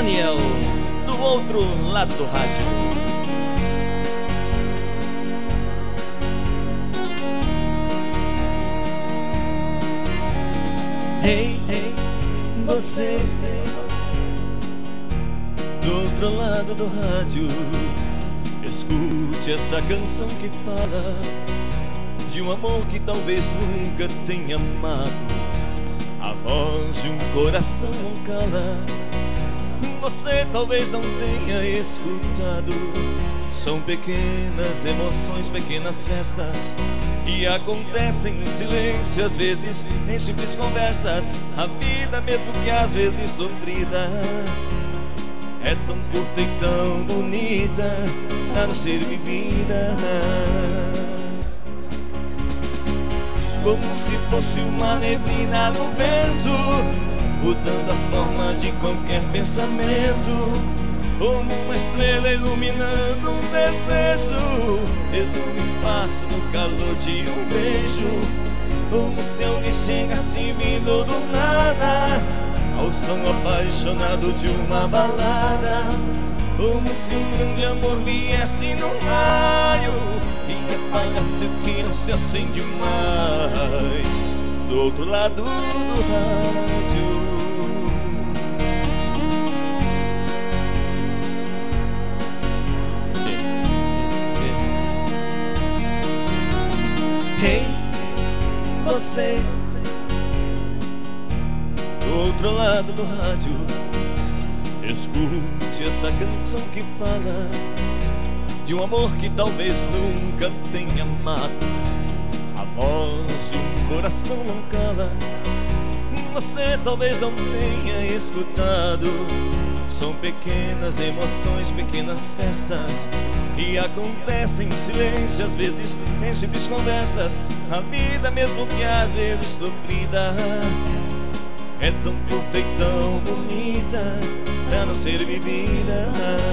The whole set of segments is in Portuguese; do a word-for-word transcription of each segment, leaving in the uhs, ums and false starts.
Daniel, do outro lado do rádio. Hey, hey, você do outro lado do rádio, escute essa canção que fala de um amor que talvez nunca tenha amado. A voz de um coração não cala, você talvez não tenha escutado. São pequenas emoções, pequenas festas, e acontecem no silêncio, às vezes em simples conversas. A vida, mesmo que às vezes sofrida, é tão curta e tão bonita pra não ser vivida. Como se fosse uma neblina no vento, mudando a forma de qualquer pensamento. Como uma estrela iluminando um desejo, pelo espaço no calor de um beijo. Como se alguém chegasse vindo do nada, ao som apaixonado de uma balada. Como se um grande amor viesse num raio e apagasse o que não se acende mais do outro lado do rádio. Hey, você do outro lado do rádio, escute essa canção que fala de um amor que talvez nunca tenha amado. A voz de um coração não cala, você talvez não tenha escutado. São pequenas emoções, pequenas festas, e acontecem em silêncio, às vezes em simples conversas. A vida, mesmo que às vezes sofrida, é tão curta e tão bonita pra não ser vivida.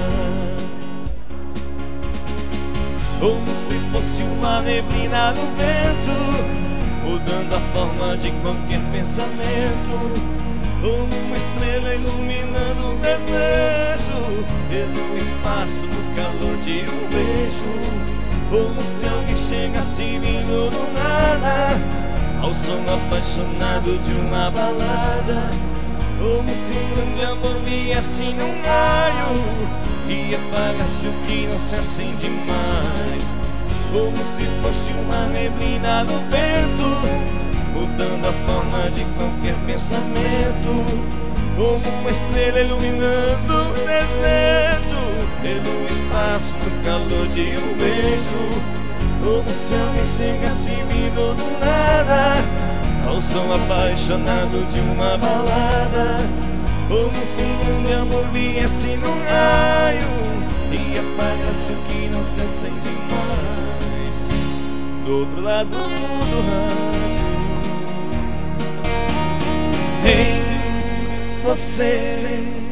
Como se fosse uma neblina no vento, mudando a forma de qualquer pensamento. Como uma estrela iluminando um desejo, pelo espaço no calor de um beijo. Como se alguém chegasse vindo do nada, ao som apaixonado de uma balada. Como se um grande amor viesse num raio e apagasse o que não se acende mais. Como se fosse uma neblina no vento, mudando a forma de qualquer pensamento. Como uma estrela iluminando o desejo, pelo espaço no calor de um beijo. Como se alguém chegasse vindo do nada, ao som apaixonado de uma balada. Como se um grande amor viesse num raio e apagasse o que não se acende mais do outro lado do rádio. Ei, você